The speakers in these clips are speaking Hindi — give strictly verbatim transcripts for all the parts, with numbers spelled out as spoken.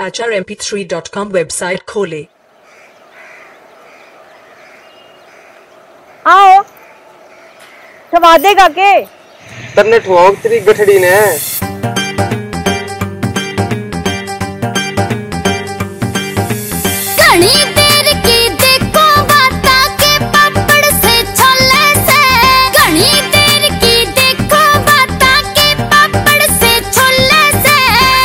H R M P three dot com website खोले। आओ ठवा देगा के तरने ठवाओ तेरी गठड़ी ने घनी देर की देखो बाता के पापड़ से छोले से घनी देर की देखो बाता के पापड़ से छोले से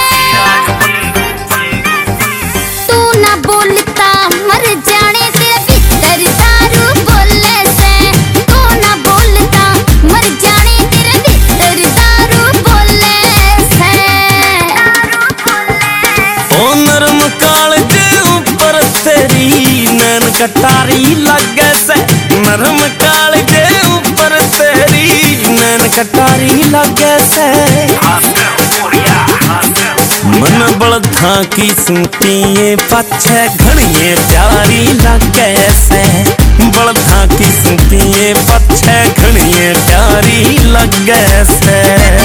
तू ना बोलता मर जाने तेरे भीतर दारू बोले से तू ना बोलता मर जाने तेरे भीतर दारू बोले से ओ नरम काल जे ऊपर तेरी नैन कटारी लगे से नरम काल जे ऊपर तेरी नैन कटारी लगे से मन बलधा की सुनती पछे घड़िए प्यारी लगे से बलधा की सुनती पछे घड़िए प्यारी लगे से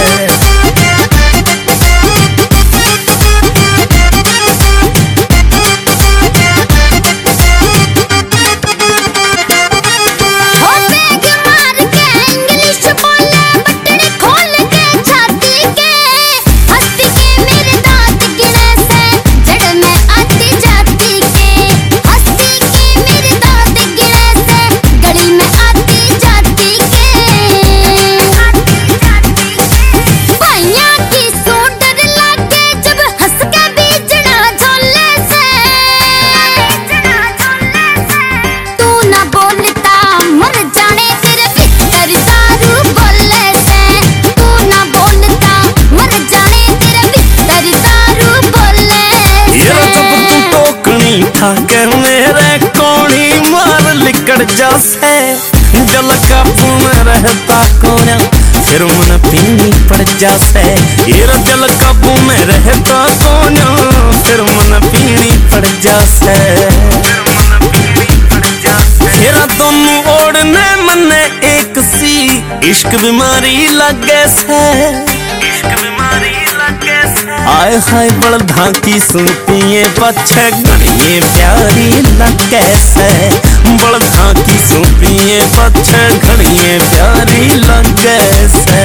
के मेरे कोणी मार लिकड़ जासे जल काबू में रहता कोना फिर मन पीनी पड़ जासे ये जल काबू में रहता कोना फिर मन पीनी पड़ जासे तेरा दोनों ओढ़ने मने एक सी इश्क बीमारी लगे से इश्क बीमारी लगे से आए हाय बलधा की सुनती पछे घड़िए प्यारी लगे से बलधा की सुनती पछे घड़िए प्यारी लगे से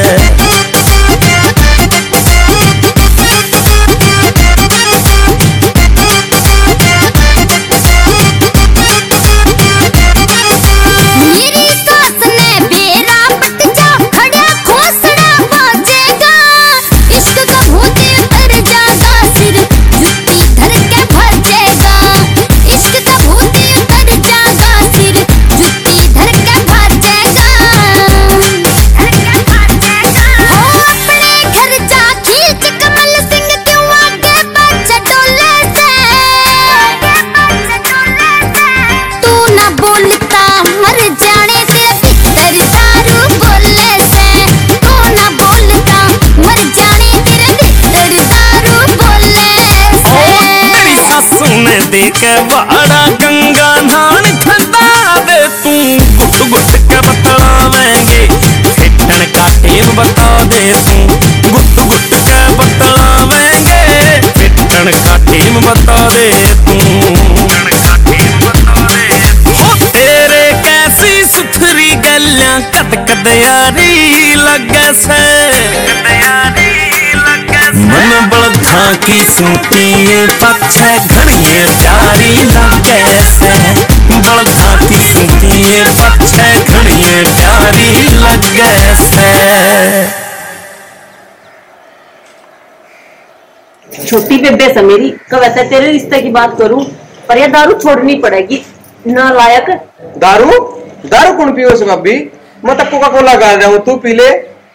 देखे बड़ा गंगा नान खदा दे तू गुट गुट के बतलावेंगे फिटन का टेम बता दे तू गुट गुट के बतलावेंगे फिटन का टेम बता दे तू हो तेरे कैसी सुथरी गलियां कद कद यारी लगे से मन बलधा की सुनती पछे घड़िए प्यारी लगे से बलधा की सुनती पछे घड़िए प्यारी लगे से। छोटी बेबे से मेरी कब ऐसा तेरे रिश्ते की बात करूं पर यह दारू छोड़नी पड़ेगी ना लायक। दारू दारू कौन पियो से भाभी मैं तो कोका कोला गा रहा हूँ तू पी ले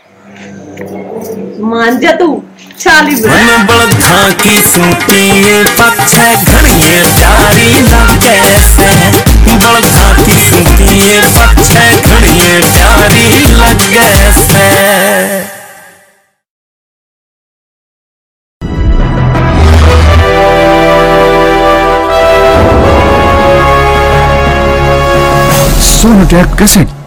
मान जा तू चाली मन बलधा की सुनती पछे घड़िए प्यारी लगे से बलधा की सुनती पछे घड़िए प्यारी लगे से। सोनोटेक कैसेट